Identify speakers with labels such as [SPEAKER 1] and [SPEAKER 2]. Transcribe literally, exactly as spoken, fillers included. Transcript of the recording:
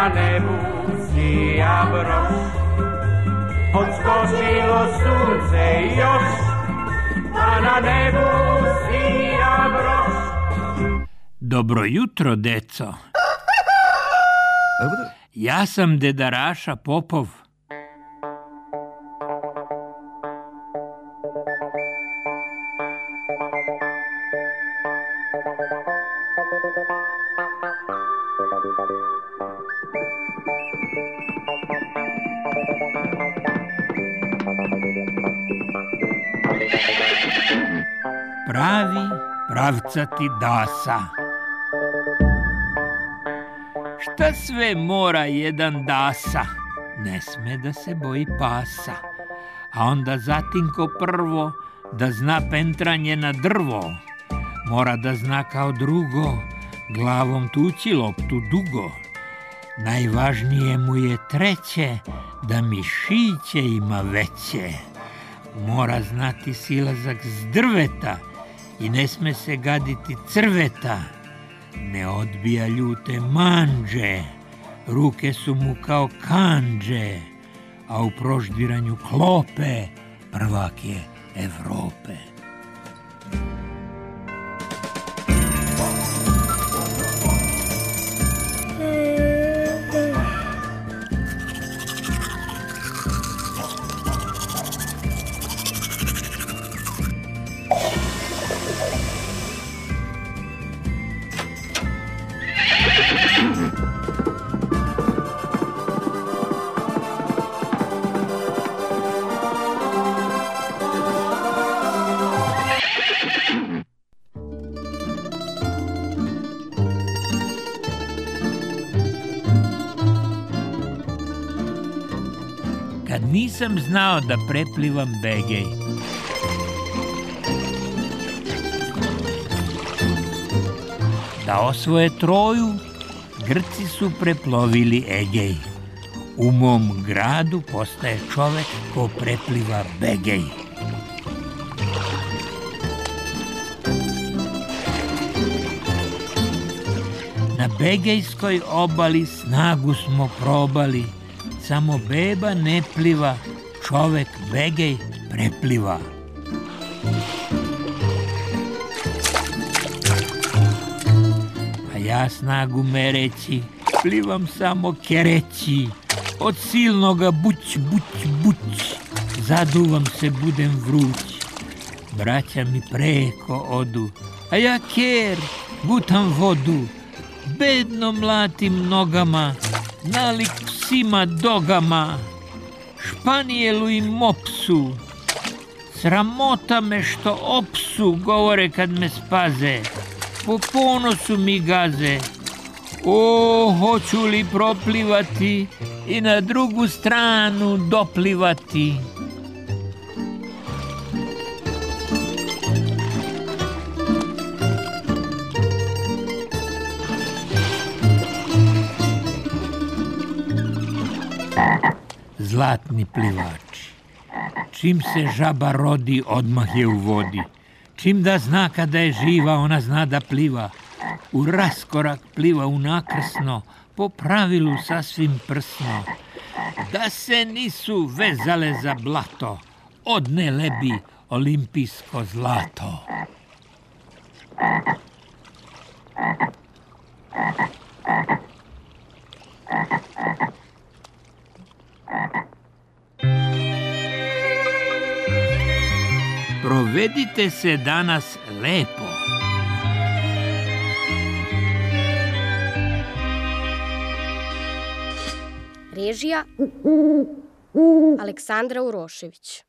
[SPEAKER 1] na nebu sija broš, odskočilo sunce još, pa na nebu sija broš.
[SPEAKER 2] Dobro jutro, deco. Ja sam deda Raša Popov. Pravi pravcati dasa. Šta sve mora jedan dasa? Ne sme da se boji pasa. A onda zatim ko prvo da zna pentranje na drvo. Mora da zna kao drugo glavom tući loptu dugo. Najvažnije mu je treće da mišiće ima veće. Mora znati silazak s drveta i ne sme se gaditi crveta. Ne odbija ljute manđe, ruke su mu kao kandže, a u proždiranju klope prvak je Evrope. Kad nisam znao da preplivam begej, da osvoje Troju, Grci su preplovili Egej. U mom gradu postaje čovek ko prepliva begej. Na begejskoj obali snagu smo probali, samo beba ne pliva, čovek begej prepliva. A ja snagu mereći, plivam samo kereći, od silnoga buć, buć, buć, zaduvam se, budem vruć. Braća mi preko odu, a ja ker, gutam vodu, bedno mlatim nogama, nalik psima dogama, španijelu i mopsu. Sramota me što o psu govore kad me spaze, po ponosu mi gaze. O, hoću li proplivati i na drugu stranu doplivati. Zlatni plivači, čim se žaba rodi, odmah je u vodi. Čim da zna kada je živa, ona zna da pliva. U raskorak pliva unakrsno, po pravilu sasvim prsno. Da se nisu vezale za blato, odnele bi olimpijsko zlato. Provedite se danas lepo.
[SPEAKER 3] Režija Aleksandra Urošević.